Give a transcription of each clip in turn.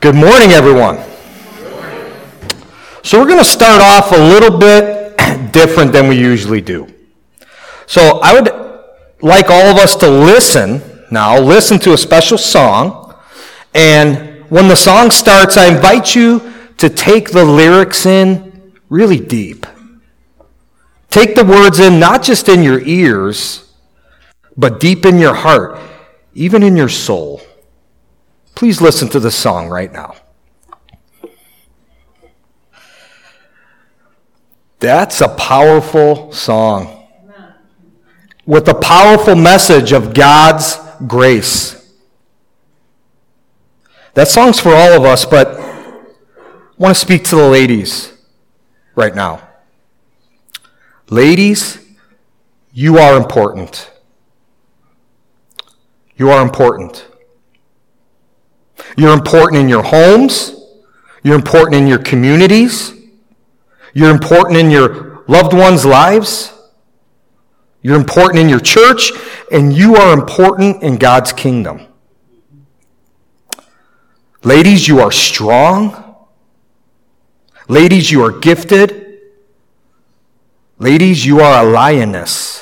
Good morning, everyone. So we're going to start off a little bit different than we usually do. So I would like all of us to listen to a special song. And when the song starts, I invite you to take the lyrics in really deep. Take the words in, not just in your ears, but deep in your heart, even in your soul. Please listen to the song right now. That's a powerful song with a powerful message of God's grace. That song's for all of us, but I want to speak to the ladies right now. Ladies, you are important. You are important. You're important in your homes. You're important in your communities. You're important in your loved ones' lives. You're important in your church, and you are important in God's kingdom. Ladies, you are strong. Ladies, you are gifted. Ladies, you are a lioness.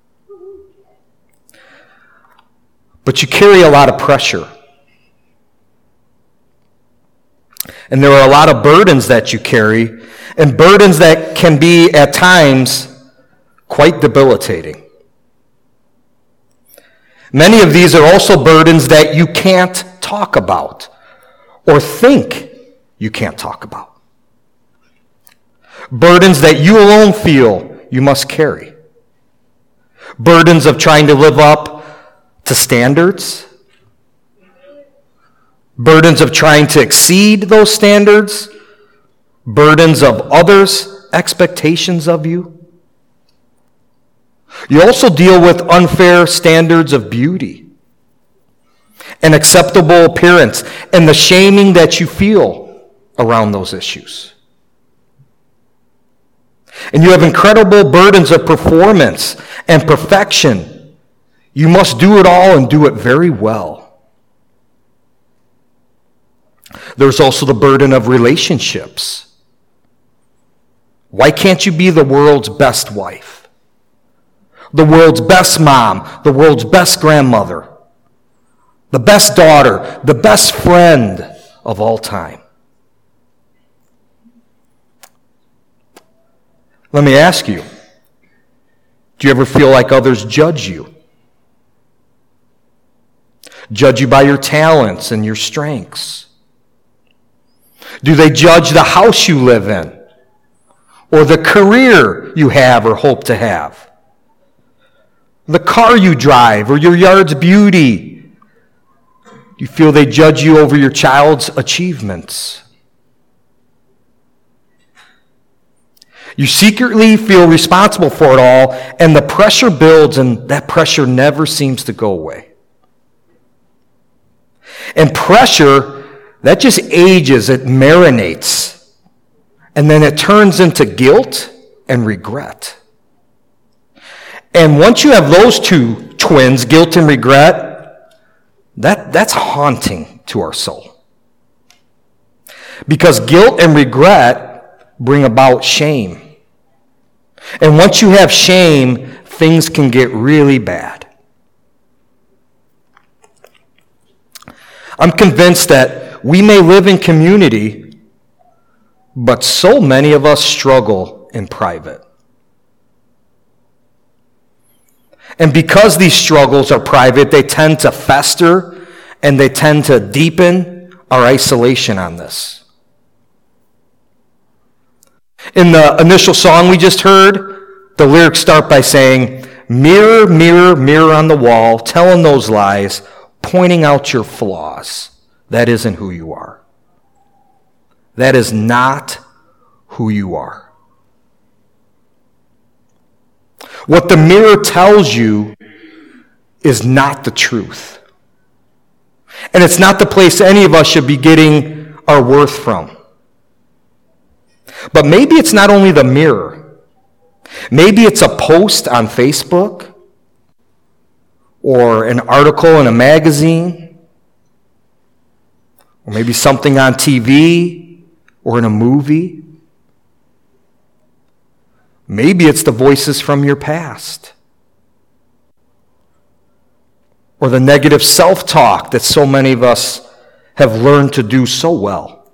But you carry a lot of pressure. And there are a lot of burdens that you carry, and burdens that can be, at times, quite debilitating. Many of these are also burdens that you can't talk about, or think you can't talk about. Burdens that you alone feel you must carry. Burdens of trying to live up to standards. Burdens of trying to exceed those standards. Burdens of others' expectations of you. You also deal with unfair standards of beauty and acceptable appearance and the shaming that you feel around those issues. And you have incredible burdens of performance and perfection. You must do it all and do it very well. There's also the burden of relationships. Why can't you be the world's best wife? The world's best mom, the world's best grandmother, the best daughter, the best friend of all time? Let me ask you, do you ever feel like others judge you? Judge you by your talents and your strengths? Do they judge the house you live in? Or the career you have or hope to have? The car you drive or your yard's beauty? Do you feel they judge you over your child's achievements? You secretly feel responsible for it all, and the pressure builds, and that pressure never seems to go away. And pressure, that just ages, it marinates, and then it turns into guilt and regret. And once you have those two twins, guilt and regret, that's haunting to our soul. Because guilt and regret bring about shame. And once you have shame, things can get really bad. I'm convinced that we may live in community, but so many of us struggle in private. And because these struggles are private, they tend to fester and they tend to deepen our isolation on this. In the initial song we just heard, the lyrics start by saying, "Mirror, mirror, mirror on the wall, telling those lies, pointing out your flaws. That isn't who you are. That is not who you are." What the mirror tells you is not the truth. And it's not the place any of us should be getting our worth from. But maybe it's not only the mirror. Maybe it's a post on Facebook or an article in a magazine Or maybe something on TV or in a movie. Maybe it's the voices from your past. Or the negative self-talk that so many of us have learned to do so well.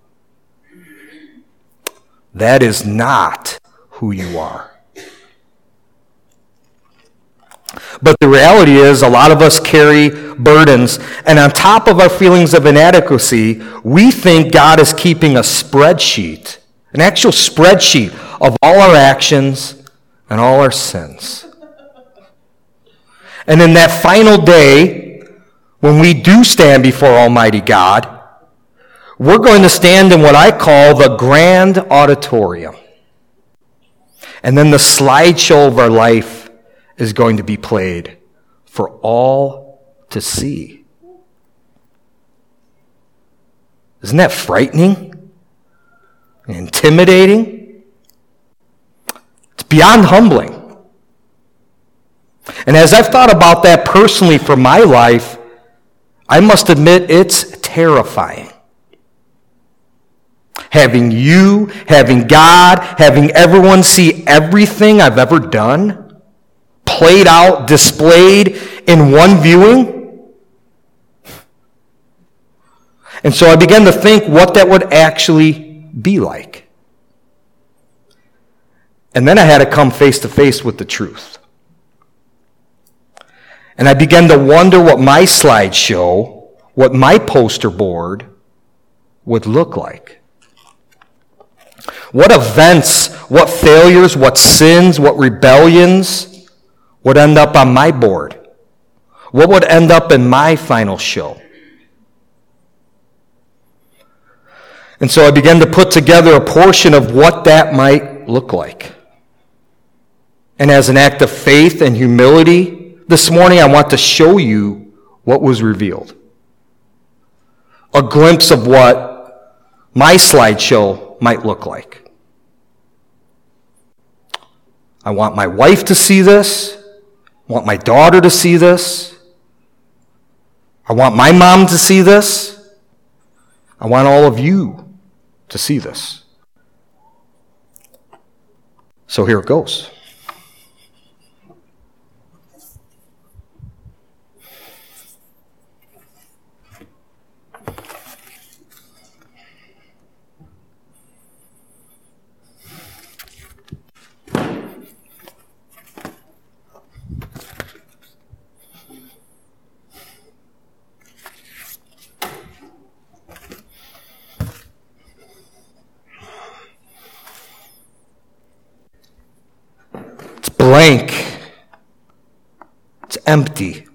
That is not who you are. But the reality is, a lot of us carry burdens, and on top of our feelings of inadequacy, we think God is keeping a spreadsheet, an actual spreadsheet of all our actions and all our sins. And in that final day, when we do stand before Almighty God, we're going to stand in what I call the grand auditorium. And then the slideshow of our life is going to be played for all to see. Isn't that frightening? Intimidating? It's beyond humbling. And as I've thought about that personally for my life, I must admit it's terrifying. Having you, having God, having everyone see everything I've ever done, played out, displayed in one viewing. And so I began to think what that would actually be like. And then I had to come face to face with the truth. And I began to wonder what my slideshow, what my poster board would look like. What events, what failures, what sins, what rebellions would end up on my board? What would end up in my final show? And so I began to put together a portion of what that might look like. And as an act of faith and humility, this morning I want to show you what was revealed. A glimpse of what my slideshow might look like. I want my wife to see this. I want my daughter to see this. I want my mom to see this. I want all of you to see this. So here it goes. Blank. It's empty.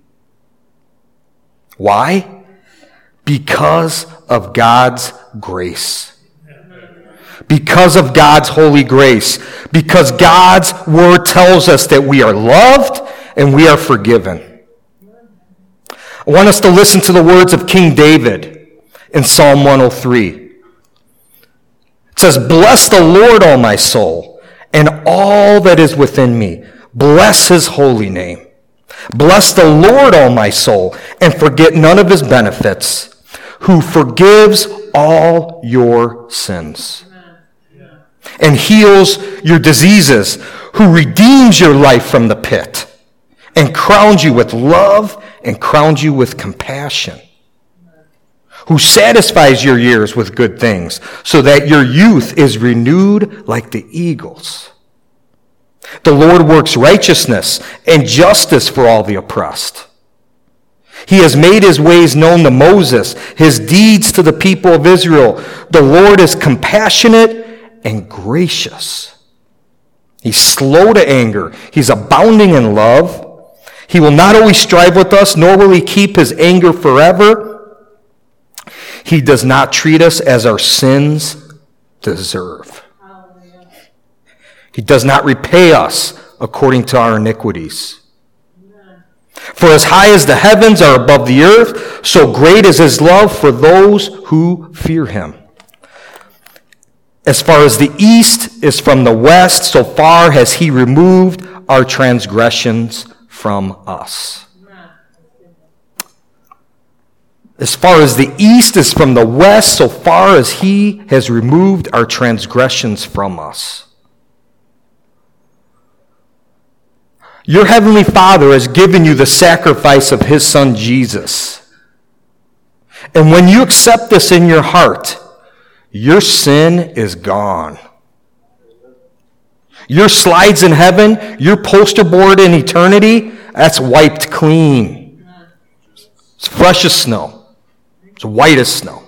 Why? Because of God's grace. Because of God's holy grace. Because God's word tells us that we are loved and we are forgiven. I want us to listen to the words of King David in Psalm 103. It says, "Bless the Lord, O my soul, and all that is within me. Bless his holy name. Bless the Lord, O my soul, and forget none of his benefits, who forgives all your sins and heals your diseases, who redeems your life from the pit and crowns you with love and crowns you with compassion, who satisfies your years with good things, so that your youth is renewed like the eagles. The Lord works righteousness and justice for all the oppressed. He has made his ways known to Moses, his deeds to the people of Israel. The Lord is compassionate and gracious. He's slow to anger. He's abounding in love. He will not always strive with us, nor will he keep his anger forever. He does not treat us as our sins deserve. He does not repay us according to our iniquities. For as high as the heavens are above the earth, so great is his love for those who fear him. As far as the east is from the west, so far has he removed our transgressions from us. As far as the east is from the west, so far as he has removed our transgressions from us. Your heavenly Father has given you the sacrifice of his Son Jesus. And when you accept this in your heart, your sin is gone. Your slides in heaven, your poster board in eternity, that's wiped clean. It's fresh as snow. It's white as snow.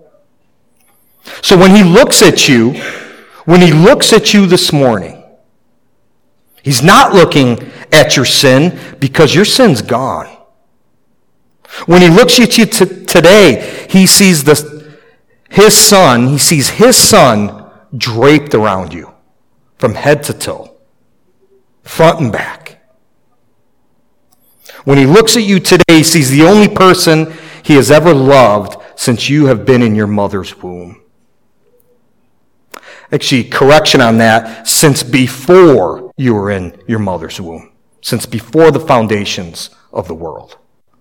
So when he looks at you this morning, he's not looking at your sin because your sin's gone. When he looks at you today, he sees his son draped around you from head to toe, front and back. When he looks at you today, he sees the only person he has ever loved since you have been in your mother's womb. Actually, correction on that, since before you were in your mother's womb, since before the foundations of the world.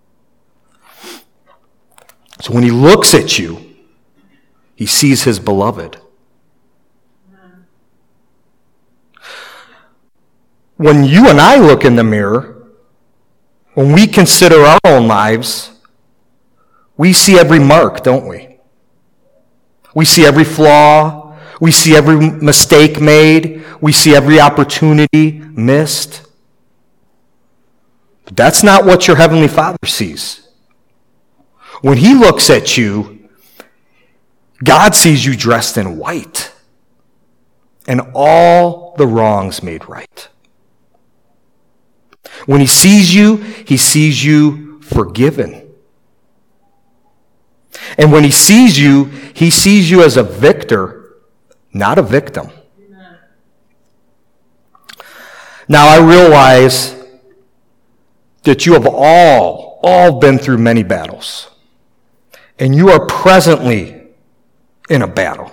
So when he looks at you, he sees his beloved. When you and I look in the mirror, when we consider our own lives, we see every mark, don't we? We see every flaw. We see every mistake made. We see every opportunity missed. But that's not what your Heavenly Father sees. When he looks at you, God sees you dressed in white and all the wrongs made right. When he sees you forgiven. And when he sees you as a victor, not a victim. Now I realize that you have all been through many battles. And you are presently in a battle.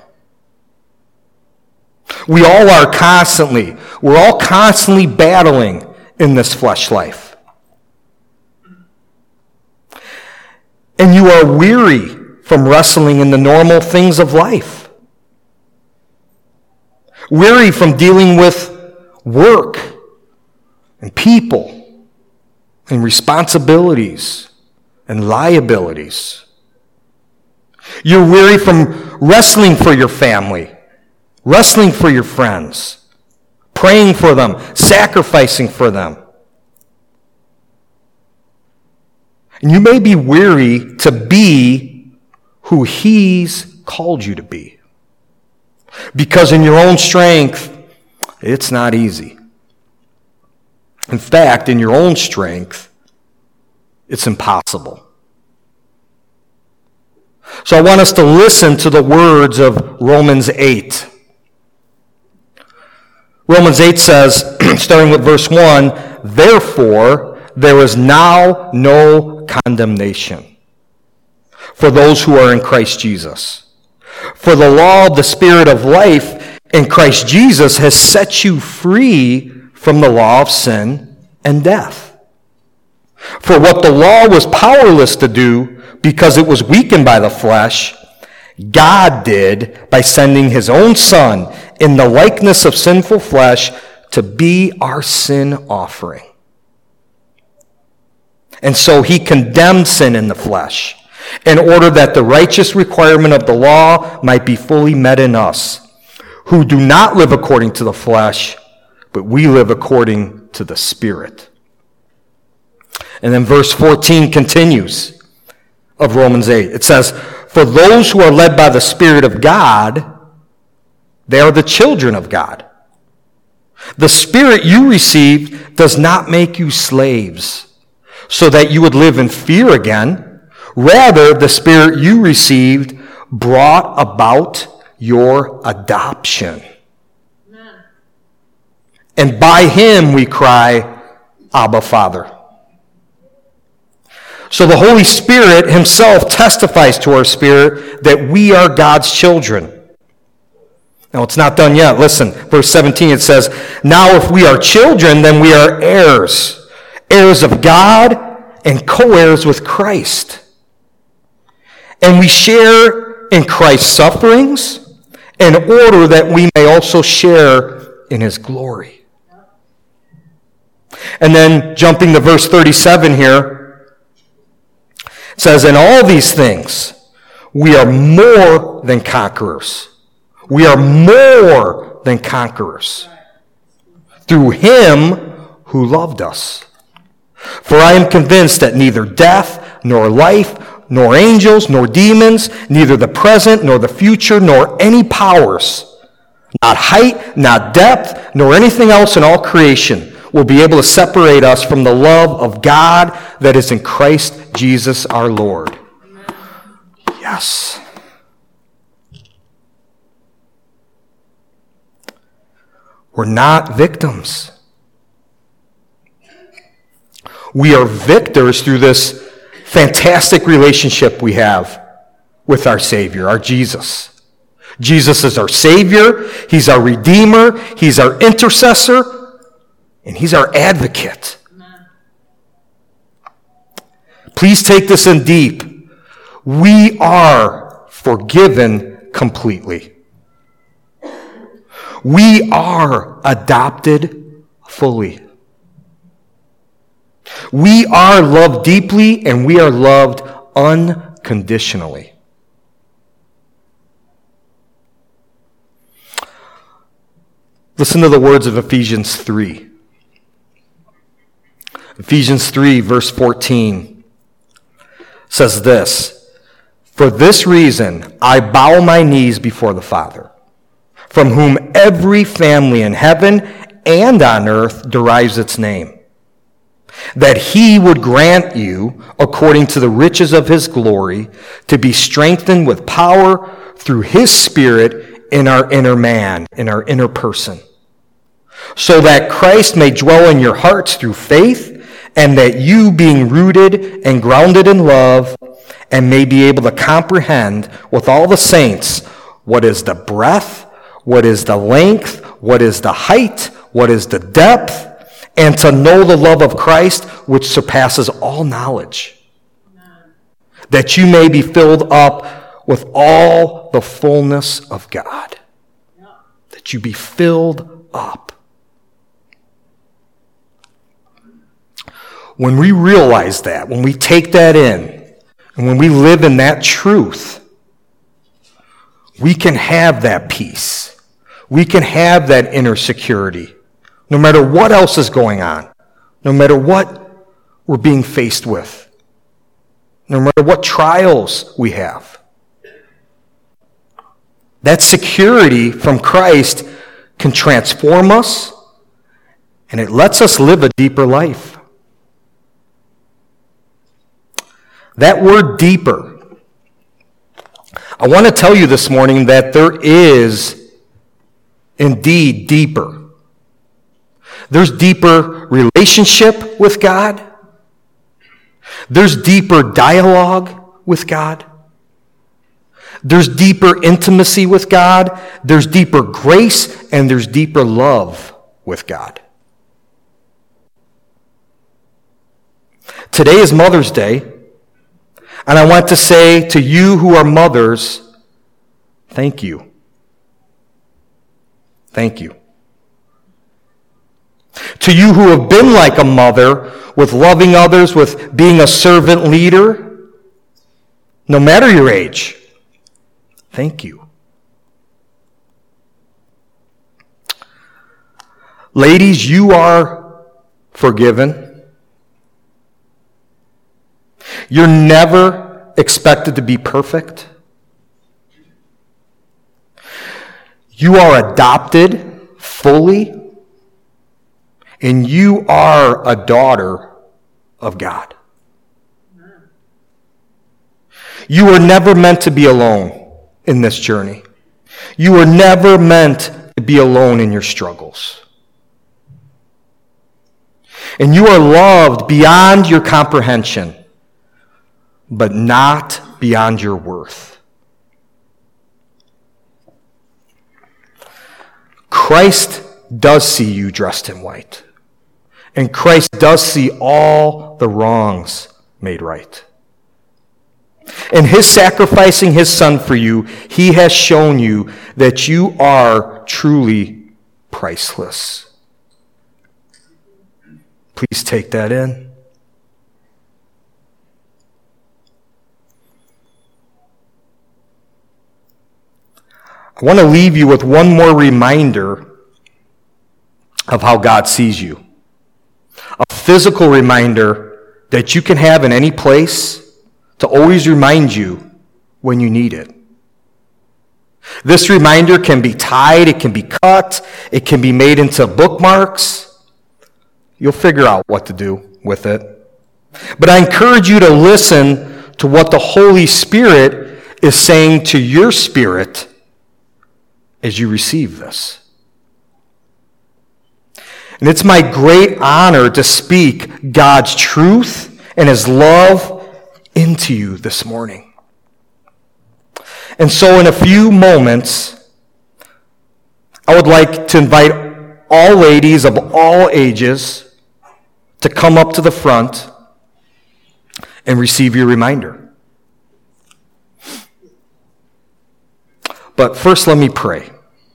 We're all constantly battling in this flesh life. And you are weary from wrestling in the normal things of life. Weary from dealing with work and people and responsibilities and liabilities. You're weary from wrestling for your family, wrestling for your friends, praying for them, sacrificing for them. And you may be weary to be who he's called you to be. Because in your own strength, it's not easy. In fact, in your own strength, it's impossible. So I want us to listen to the words of Romans 8. Romans 8 says, starting with verse 1, "Therefore, there is now no condemnation for those who are in Christ Jesus. For the law of the Spirit of life in Christ Jesus has set you free from the law of sin and death. For what the law was powerless to do because it was weakened by the flesh, God did by sending his own Son in the likeness of sinful flesh to be our sin offering. And so he condemned sin in the flesh, in order that the righteous requirement of the law might be fully met in us, who do not live according to the flesh, but we live according to the Spirit." And then verse 14 continues of Romans 8. It says, "For those who are led by the Spirit of God, they are the children of God. The Spirit you received does not make you slaves, so that you would live in fear again. Rather, the Spirit you received brought about your adoption. Amen. And by him we cry, Abba, Father." So the Holy Spirit himself testifies to our spirit that we are God's children. Now, it's not done yet. Listen, verse 17, it says, "Now if we are children, then we are heirs, heirs of God and co-heirs with Christ. And we share in Christ's sufferings in order that we may also share in his glory. And then jumping to verse 37 here, it says, in all these things, we are more than conquerors. We are more than conquerors through him who loved us. For I am convinced that neither death, nor life, nor angels, nor demons, neither the present, nor the future, nor any powers, not height, not depth, nor anything else in all creation will be able to separate us from the love of God that is in Christ Jesus our Lord. Yes. We're not victims. We are victors through this fantastic relationship we have with our Savior, our Jesus. Jesus is our Savior. He's our Redeemer. He's our intercessor. And he's our advocate. Please take this in deep. We are forgiven completely. We are adopted fully. We are loved deeply, and we are loved unconditionally. Listen to the words of Ephesians 3. Ephesians 3, verse 14 says this, for this reason I bow my knees before the Father, from whom every family in heaven and on earth derives its name, that he would grant you, according to the riches of his glory, to be strengthened with power through his Spirit in our inner man, in our inner person, so that Christ may dwell in your hearts through faith, and that you, being rooted and grounded in love, and may be able to comprehend with all the saints what is the breadth, what is the length, what is the height, what is the depth, and to know the love of Christ, which surpasses all knowledge, that you may be filled up with all the fullness of God. That you be filled up. When we realize that, when we take that in, and when we live in that truth, we can have that peace. We can have that inner security, no matter what else is going on, no matter what we're being faced with, no matter what trials we have. That security from Christ can transform us, and it lets us live a deeper life. That word deeper, I want to tell you this morning that there is indeed deeper. There's deeper relationship with God. There's deeper dialogue with God. There's deeper intimacy with God. There's deeper grace, and there's deeper love with God. Today is Mother's Day. And I want to say to you who are mothers, thank you. Thank you. To you who have been like a mother, with loving others, with being a servant leader, no matter your age, thank you. Ladies, you are forgiven. You're never expected to be perfect. You are adopted fully, and you are a daughter of God. You were never meant to be alone in this journey. You were never meant to be alone in your struggles. And you are loved beyond your comprehension, but not beyond your worth. Christ does see you dressed in white. And Christ does see all the wrongs made right. In his sacrificing his son for you, he has shown you that you are truly priceless. Please take that in. I want to leave you with one more reminder of how God sees you. A physical reminder that you can have in any place to always remind you when you need it. This reminder can be tied, it can be cut, it can be made into bookmarks. You'll figure out what to do with it. But I encourage you to listen to what the Holy Spirit is saying to your spirit as you receive this. And it's my great honor to speak God's truth and his love into you this morning. And so in a few moments, I would like to invite all ladies of all ages to come up to the front and receive your reminder. But first, let me pray.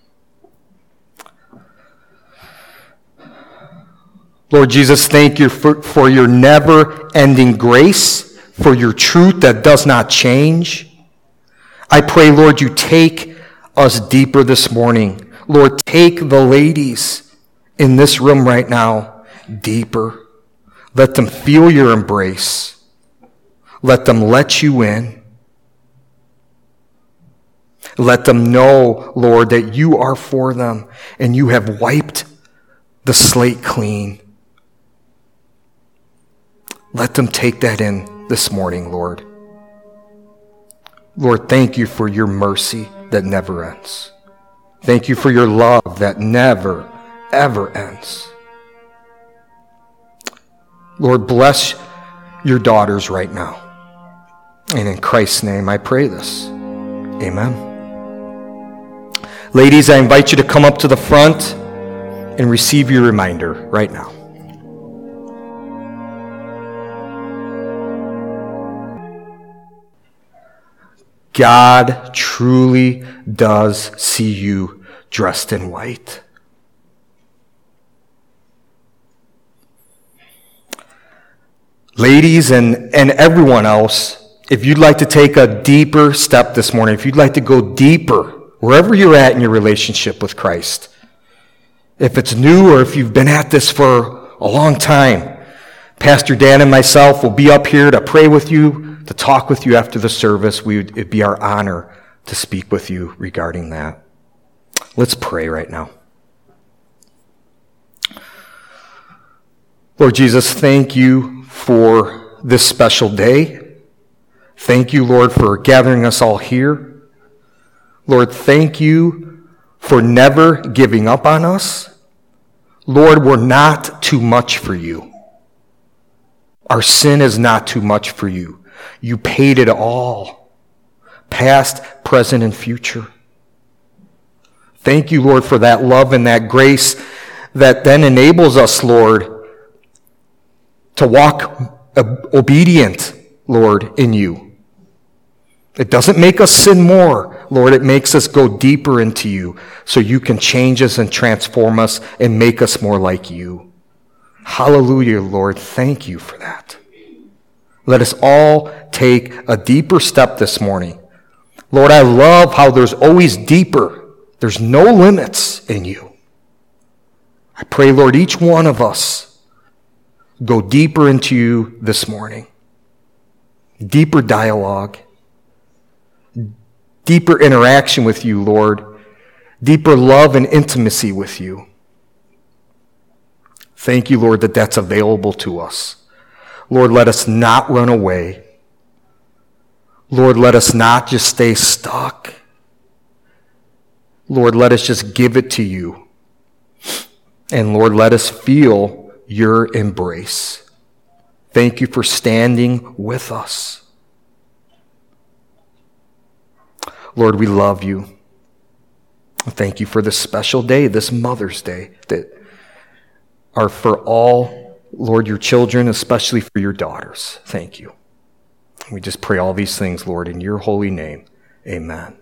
Lord Jesus, thank you for your never-ending grace, for your truth that does not change. I pray, Lord, you take us deeper this morning. Lord, take the ladies in this room right now deeper. Let them feel your embrace. Let them let you in. Let them know, Lord, that you are for them and you have wiped the slate clean. Let them take that in this morning, Lord. Lord, thank you for your mercy that never ends. Thank you for your love that never, ever ends. Lord, bless your daughters right now. And in Christ's name I pray this. Amen. Ladies, I invite you to come up to the front and receive your reminder right now. God truly does see you dressed in white. Ladies and everyone else, if you'd like to take a deeper step this morning, if you'd like to go deeper, wherever you're at in your relationship with Christ, if it's new or if you've been at this for a long time, Pastor Dan and myself will be up here to pray with you, to talk with you after the service. It'd be our honor to speak with you regarding that. Let's pray right now. Lord Jesus, thank you for this special day. Thank you, Lord, for gathering us all here. Lord, thank you for never giving up on us. Lord, we're not too much for you. Our sin is not too much for you. You paid it all, past, present, and future. Thank you, Lord, for that love and that grace that then enables us, Lord, to walk obedient, Lord, in you. It doesn't make us sin more, Lord. It makes us go deeper into you so you can change us and transform us and make us more like you. Hallelujah, Lord. Thank you for that. Let us all take a deeper step this morning. Lord, I love how there's always deeper. There's no limits in you. I pray, Lord, each one of us go deeper into you this morning. Deeper dialogue. Deeper interaction with you, Lord. Deeper love and intimacy with you. Thank you, Lord, that that's available to us. Lord, let us not run away. Lord, let us not just stay stuck. Lord, let us just give it to you. And Lord, let us feel your embrace. Thank you for standing with us. Lord, we love you. Thank you for this special day, this Mother's Day, that are for all, Lord, your children, especially for your daughters. Thank you. We just pray all these things, Lord, in your holy name. Amen.